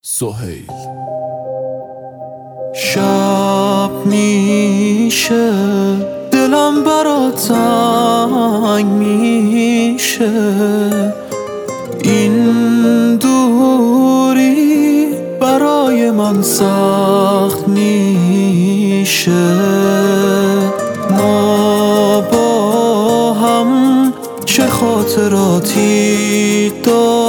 سهیل. شب میشه دلم برات تنگ میشه، این دوری برای من سخت میشه. ما با هم چه خاطراتی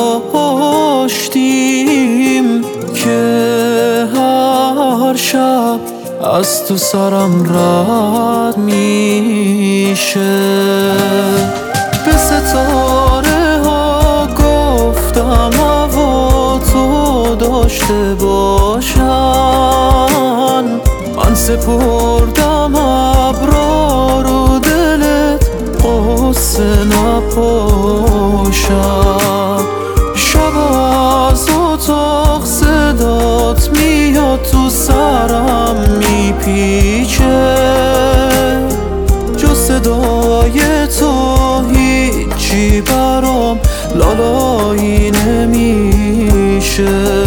داشتیم که هر شب از تو سرم رد میشه. به ستاره ها گفتم هوا تو داشته باشن، من سپردم ابرا رو دلت قصه نپاشم. شب از اتاق صدات میاد تو سرم میپیچه، جز صدای تو هیچی برام لالایی نمیشه.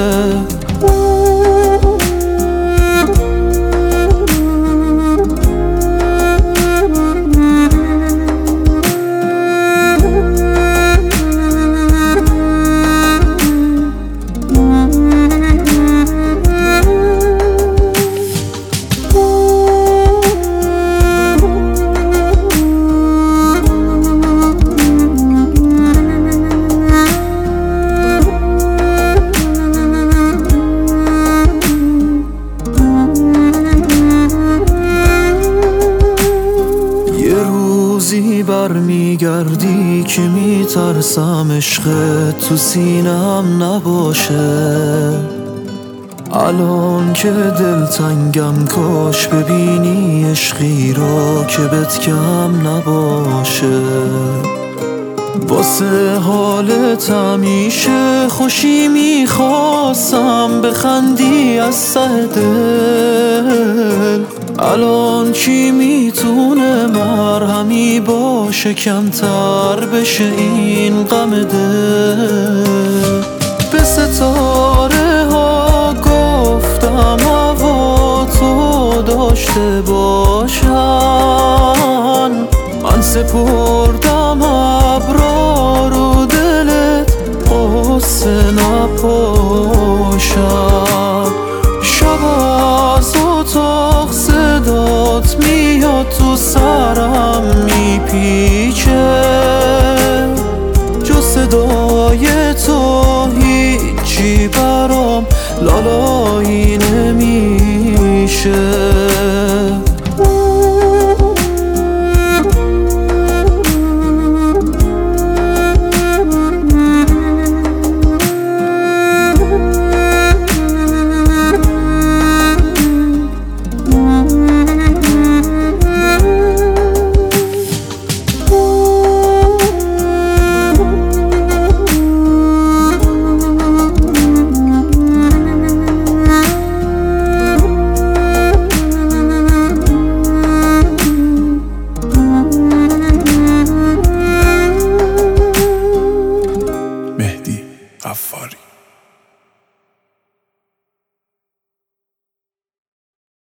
برمیگردی که میترسم عشقت تو سینم نباشه. الان که دلتنگم کاش ببینی عشقی رو که بهت کم نباشه. واسه حالت همیشه خوشی میخواستم بخندی از ته دل. الان کی میتونه مرهمی باشه کمتر بشه این غم دل. به ستاره ها گفتم هوا تو داشته باشن، من سپردم ابرا رو دلت قصه نپاشم. شب از اتاق صدات میاد تو سرم میپیچه، جز صدای تو هیچی برام لالایی نمیشه.